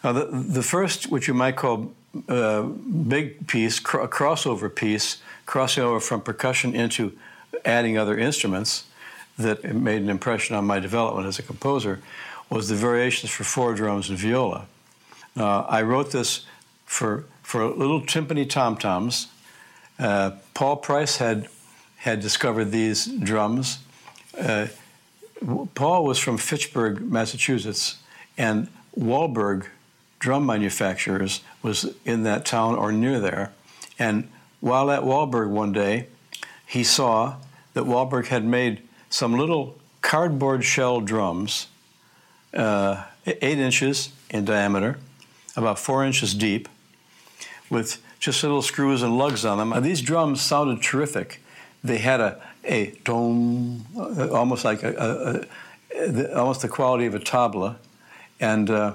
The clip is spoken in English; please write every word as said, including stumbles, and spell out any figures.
Now, the, the first, what you might call uh, big piece, cr- a crossover piece, crossing over from percussion into adding other instruments that made an impression on my development as a composer, was the variations for four drums and viola. Uh, I wrote this for, for little timpani tom-toms. Uh, Paul Price had, had discovered these drums. Uh, Paul was from Fitchburg, Massachusetts, and Wahlberg Drum Manufacturers was in that town or near there. And while at Wahlberg one day, he saw that Wahlberg had made some little cardboard shell drums, uh, eight inches in diameter, about four inches deep, with just little screws and lugs on them. And these drums sounded terrific. They had a, a tone, almost like a, a, a, almost the quality of a tabla, and uh,